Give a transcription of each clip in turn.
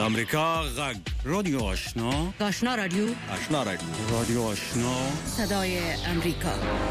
امریکا غږ رادیو آشنا رادیو رادیو آشنا صدای امریکا.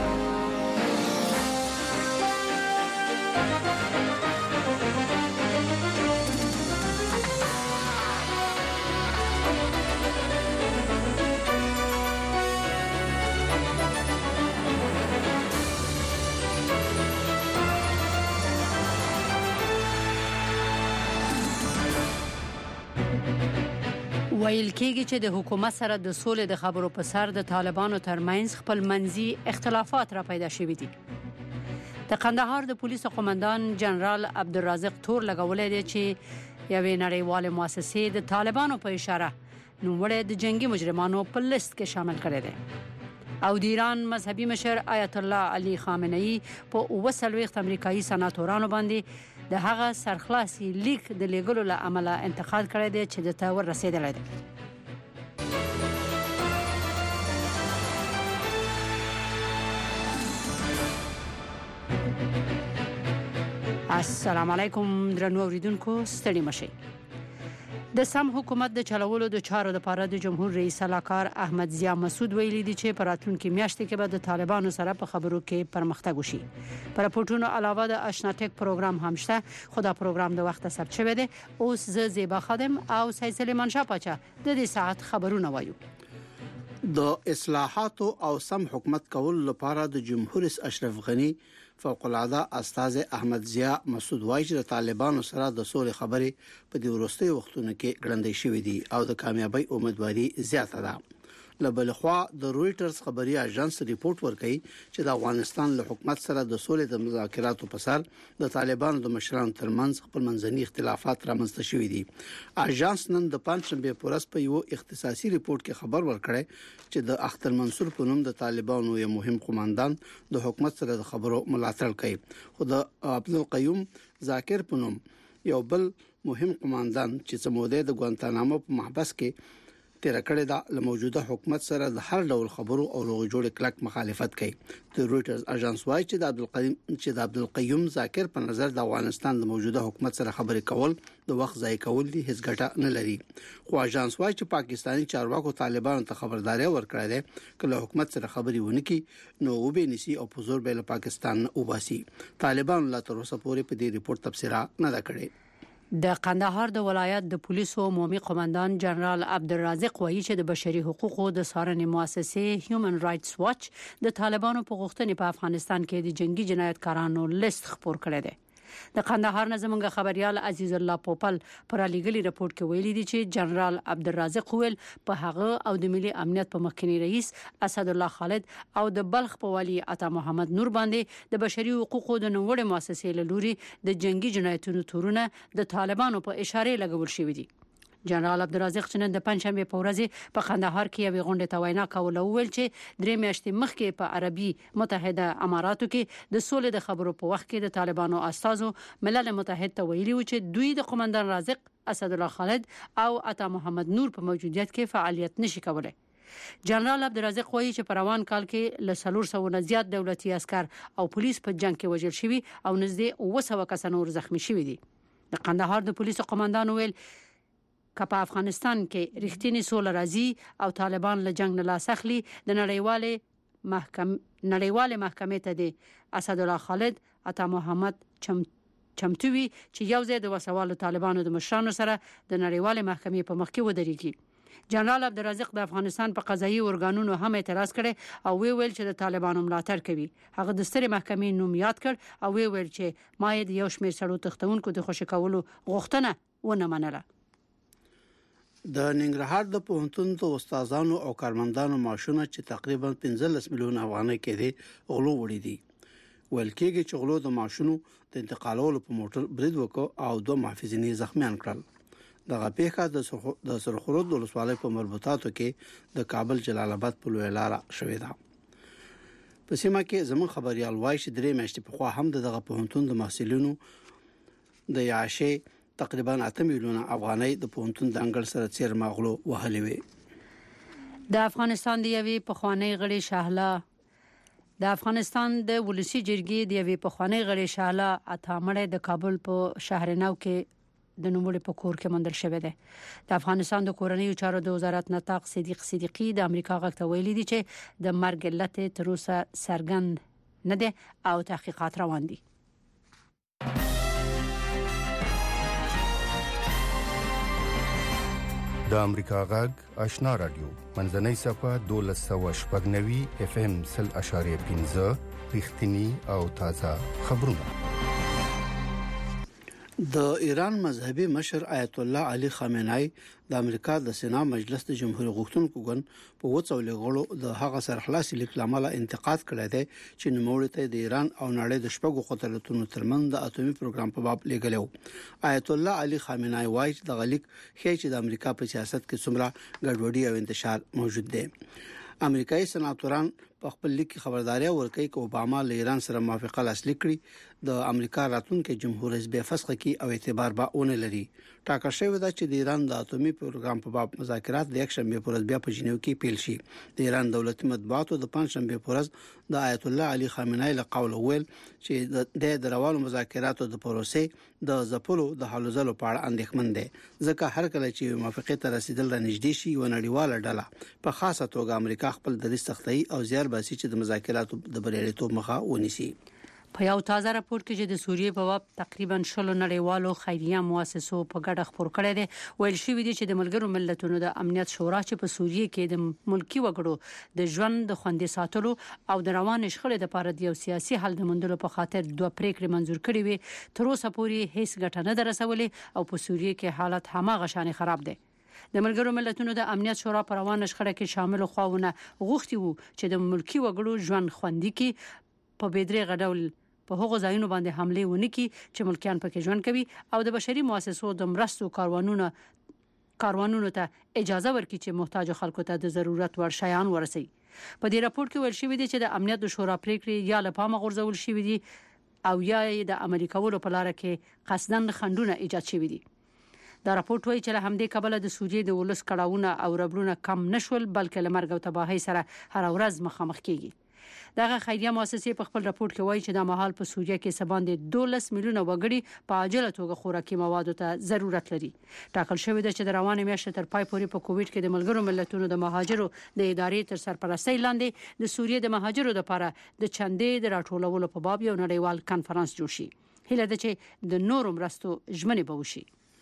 ویل کېږي چې د حکومت سره د سولې د خبرو په سر د طالبانو ترمنځ خپل منځي اختلافات را پیدا شوي دي. د قندهار د پولیسو قومندان جنرال عبدالرازق تور لګولې دي چې یوې نړیوالې مؤسسې د طالبانو په اشاره نوموړی د جنگي مجرمانو په لیست کې شامل کړی دی. او د ایران مذهبي مشر آیت الله علي خامنه‌ای په 29 امریکایي سناتورانو باندې د هغه سرخلاصي لیک د لیګلو له عمله انتقاد کړی دی چې د تا ور رسیدلی دی. السلام علیکم درنو اوریدونکو، ستړي مشئ. د سم حکومت د چلولو د چارو لپاره د جمهور رئیس سلاکار احمد ضیا مسعود ویلي دي چې په راتلونکي میاشتې کې به د طالبانو سره په خبرو کې پرمختګ وشي. پر راپورټونو علاوه د آشنا ټک پروګرام هم شته، خو دا پروګرام د وخت ثبت شوی دی. اوس زه زیبا خادم او سید سلیمان شاه پاچا د دې ساعت خبرونه وایو. د اصلاحاتو او سم حکومت کول لپاره د جمهور رئیس اشرف غنی فوق العاده استاذ احمد ضیا مسعود وایي چې د طالبانو سره د سولې خبرې په دې وروستي وختونو کې ګړندې شوې دي او د کامیابی امیدواري زیاته ده. لبلخوا د رويټرز خبري اژانس ریپورت ورکړي چې د افغانستان له حکومت سره د سولې د مذاکراتو په سر د طالبانو د مشرانو ترمنځ خپل منځني اختلافات رامنځته شوي دي. اژانس نن د پنځشنبه په ورځ په یو اختصاصي ریپورت کې خبر ورکړي چې د اختر منصور په نوم د طالبانو یو مهم قوماندان د حکومت سره د خبرو ملاتړ کوي، خو د عبدالقیوم ذاکر په نوم یو بل مهم قوماندان چې سموده د ګوانتانامو په محبس کې تیر کړی دا له موجوده حکومت سره د هر ډول خبرو او لغوي جوړ کلک مخالفت کوي. د رويټرز اژانس وايي چې د عبدالقیوم ذاکر په نظر د افغانستان د موجوده حکومت سره خبرې کول د وخت ضایع کول دي، هیڅ ګټه نه لري. خو اژانس وايي چې پاکستاني چارواکو طالبانو ته خبرداري ورکړې ده چې له حکومت سره خبرې ونکړي نو وبې نسی او په زور به له پاکستان وباسي. طالبان لا تر اوسه پورې په دې ریپورت تبصره نه ده کړې. د قندهار د ولایت د پولیسو عمومي قومندان جنرال عبدالرازق وایي چې د بشري حقوقو د څارنې مؤسسې هیومن رائټس واچ د طالبانو په غوښتنې په افغانستان کې د جنگي جنایتکارانو لیست خپور کړی دی. د قندهار نظمنګ خبريال عزیز الله پوپل پر لیګلي رپورت کې ویلي دي چې جنرال عبدالرازق ویل په هغه او د ملي امنیت په مخکنی رئیس اسد الله خالد او د بلخ په والی عطا محمد نور باندې د بشري حقوقو د نوړې مؤسسې له لوري د جنگي جنایتونو تورونه د طالبانو په اشاره لګول شوې دي. جنرال عبدالرازق چې نن د پنځشنبه په ورځ په قندهار کې یو غونډه ته وینا کوله ویل چې درې میاشتې مخکې په عربي متحده اماراتو کې د سولې د خبرو په وخت کې د طالبانو استازو ملل متحد ته ویلي و چې دوی د قومندان رازق اسد الله خالد او عطا محمد نور په موجودیت کې فعالیت نشي کولای. جنرال عبدالرازق وایي چې په روان کال کې له 400 نه زیات دولتي عسكر او پولیس په جنگ کې وژل شوي او نږدې 200 کسان نور زخمی شوي دي. د قندهار د پولیسو قومندان ویل که په افغانستان کې رښتینی سوله راځي او طالبان له جنگ نه لاس اخلي د نړیوالې محکمې ته د اسد الله خالد عطا محمد چمتوي چې یو ځای د وسوالو طالبانو د مشرانو سره د نړیوالې محکمې په مخ کې ودرېږي. جنرال عبدالرازق د افغانستان په قضایي ارګانونو هم اعتراض کړي او ویل چې د طالبانو ملاتړ کوي. هغه د سترې محکمې نوم یاد کړ او ویل چې ما د یو شمېر سړو تختونکو د خوشی کولو غوښتنه ونه منله. د ننګرهار د پوهنتون د استادانو او کارمندانو معاشونه چې تقریبا 15 میلیون افغانۍ کې دي غلو وړي دي. ویل کېږي چې غلو د معاشونو د انتقالولو په موټر برید وکړ او 2 محافظینی زخمیان کړل. دغه پیښه د سرخرود ولسوالۍ په مربوطاتو کې د کابل جلال آباد په لوی لار شوې ده. په سیمه کې زمون خبريال وایي چې درې میاشتې په خوا هم دغه پوهنتون د محصلینو د یاشه تقریبا 8 میلیونه افغانۍ د پوهنتون د انګړ سره چیر مغلو وهلې وي. د افغانستان د یوې پخوانی غړي شاهلا د افغانستان د ولسی جرګې د یوې پخوانی غړي شاهلا اتامړې د کابل په شهر نو کې د نوموړي په کور کې موندل شوی دی. د افغانستان د کورنیو چارو د وزارت نطاق صدیق صدیقی د امریکا غږ ته ویلي دي چې د مرګ علت تر اوسه څرګند نه دی او تحقیقات روان دي. د امریکا غږ آشنا رادیو منځنۍ صفه 1290 FM 0.5 رښتینی او تازه خبرونه. د ایران مذهبي مشر آیت الله علي خامنه‌ای د امریکا د سنا مجلس د جمهوریت غوښتونکو ګوند په وڅولې غړو د هغه سرخلاصي لیک لامل انتقاد کړی دی چې نوموړي ته د ایران او نړۍ د شپږو قطرونو ترمن د اټومي پروګرام په باب لیږلو. آیت الله علي خامنه‌ای وایي د غلیک خې چې د امریکا په سیاست کې څومره ګډوډي او انتشار موجود دی. امریکایي سناتوران په خپل لیک خبرداري ورکړي چې اوباما له ایران سره موافقه لاسلیک کړي د امریکا راتلونکي جمهور رئیس به فسخ کی او اعتبار به اونې لري. ټاکل شوی دا چې د ایران د اټومي پروګرام په باب مذاکرات د یک شنبه پر ورځ بیا په جنیو کې پیل شي. د ایران دولتي مطبوعاتو د پنځشنبه پر ورځ د آیت الله علي خامنه‌ای له قول ویل چې د روانو مذاکراتو د پروسې د زپلو د حلزلو په اړه اندېښمن دي ځکه هر کله چې موافقه ته رسیدل را نږدې شي و نړیواله ډله په خاصه توګه امریکا خپل دریځ سختي او زیار باسي چې د مذاکراتو د بریالیتوب مخه ونیسي. په یو تازه راپور کې چې د سوریې په باب تقریبا 10 نړیوالو خیریه مؤسسو په ګډه خبر کړی دی ویل شوی دی چې د ملګرو ملتونو د امنیت شورا چې په سوریې کې د ملکی وګړو د ژوند د خوندي ساتلو او د روان شخړې لپاره د یو سیاسي حل د موندلو په خاطر دوه پریکړې منزور کړې وي تر اوسه پورې هیڅ ګټه نه درسولې او په سوریې کې حالت هماغه شان خراب دی. د ملګرو ملتونو د امنیت شورا پر روان شخړه کې شامل خواونه غوښتي وو چې د ملکی وګړو ژوند خوندي کې په بيدرې غډول په هغو ځایونو باندې حمله ونه کی چې ملکیان پکې ژوند کوي او د بشري مؤسسو د مرستو کاروانونو ته اجازه ورکړي چې محتاج خلکو ته د ضرورت وړ شیان ورسي. په دې راپور کې ویل شوی دی چې د امنیت شورا پریکړې یا له پامه غورځول شوې دي او یا د عملي کولو په لار کې قصدن خندونه ایجاد شوي دي. دا راپور وایي چې له همدې کبله د سوریې د ولس کړهونه او ربړونه کم نشول بلکې له مرګ او تباهۍ سره هر ورځ مخامخ کیږي. دغه خیریه مؤسسې په خپل راپور کې وایي چې د مهال په سوریه کې سباندې 12 میلیونه وګړي په عاجله توګه خوراکي موادو ته ضرورت لري. ټاکل شوی دی چې د روانې میاشتې تر پای پورې په کووید کې د ملګرو ملتونو د مهاجرو د ادارې تر سرپرستۍ لاندې د سوریې د مهاجرو لپاره د چندې د راټولولو په باب یو نړیوال کانفرنس جوړ شي. هیله ده چې د نورو مرستو ژمنې به وشي.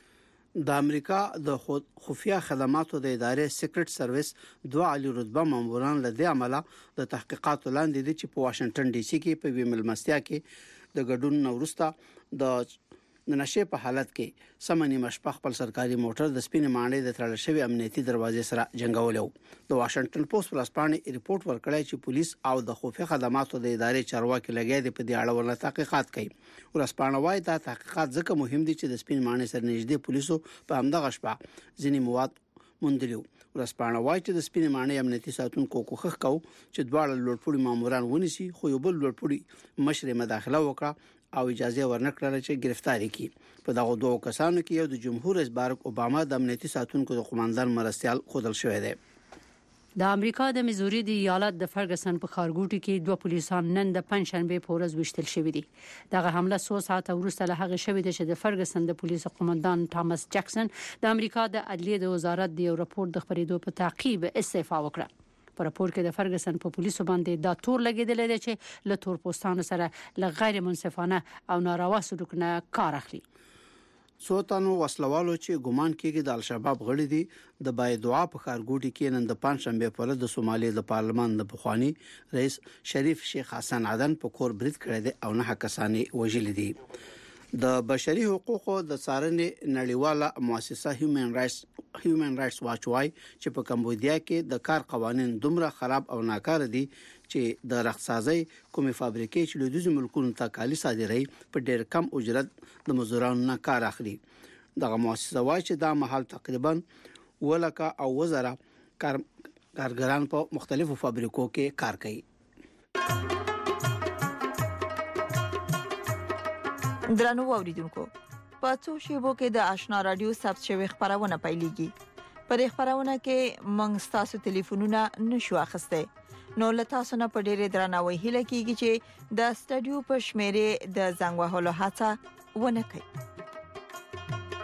د امریکا د خفیه خدماتو د ادارې سیکرټ سرویس دوه عالی رتبه ماموران له دې عمله د تحقیقاتو لاندې دي چې په واشنگټن ډي سي کې په ویملمستیا کې د ګډون نورستا د نشه په حالت کې سمنی مشپخ خپل سرکاري موټر د سپینې ماڼۍ د تړل شوی امنیتي دروازې سره جنگولو. د واشنگټن پوسټ ورځپاڼې ریپورت ورکړی چې پولیس او د خفیه خدماتو د ادارې چارواکي لګیا دي په دې اړه ورنه تحقیقات کوي. ورځپاڼه وايي دا تحقیقات ځکه مهم دي چې د سپینې ماڼۍ سره نږدې پولیسو په همدغه شپه ځینې مواد موندلو. ورځپاڼه وايي چې د سپینې ماڼۍ امنیتي ساتونکو کوښښ کاوه چې دواړه لوړپوړي ماموران ونیسي خو یو بل لوړپوړي مشر مداخله وکړه او اجازه ورنکړه چې گرفتاری کی. په دغه دوه کسانو کې یو د جمهور رئیس باراک اوباما د امنیتي ساتونکو د قوماندان مرستيال خودل شوی دی. د امریکا د میزوري د ایالت د فرګسن په خارګوټي کې دوه پولیسان نن د پنځشنبه په ورځ وشتل شوی دي. دغه حمله 100 ساعت وروسته له هغه شوی دی چې د فرګسن د پولیسو قوماندان ټامس جکسن د امریکا د عدلیې د وزارت د یو راپور د خبرېدو په تعقیب استعفا وکړه. په راپور کې د فرګسن په پولیسو باندې دا تور لګیدل دي چې له تور پوستانو سره له غیر منصفانه او ناروا سلوک نه کار اخلي. سوتانو وسلوالو چې ګومان کېږي د الشباب غړي دي د بای دعا په خارګوټي کې نن د پنځشنبه پر ورځ د سومالي د پارلمان د پخوانی رئیس شریف شیخ حسن عدن په کور برید کړی دی او نه کسانې وژل دي. د بشري حقوقو د څارنې نړیواله مؤسسه هیومن رائټس واچ وايي چې په کمبودیا کې د کار قوانين دومره خراب او ناکاره دي چې د رخصتۍ کومې فابریکې چې له دوه ملکونو ته کالي صادري په ډېر کم اجرت د مزدورانو نه کار اخلي. دغه مؤسسه وايي چې دا مهال تقریبا ولکه او وزره کارګران په مختلفو فابریکو کې کار کوي. درنو اوریدونکو په څو شیبو کې د آشنا رادیو ثبت شوی خبرونه پیلېږي. پر خبرونه کې موږ تاسو ټلیفونونه نشو اخسته. نو له تاسو نه په ډېر درناوي هیله کیږي چې د سټډیو په شمیره د زنګ وهلو هڅه ونه کړئ.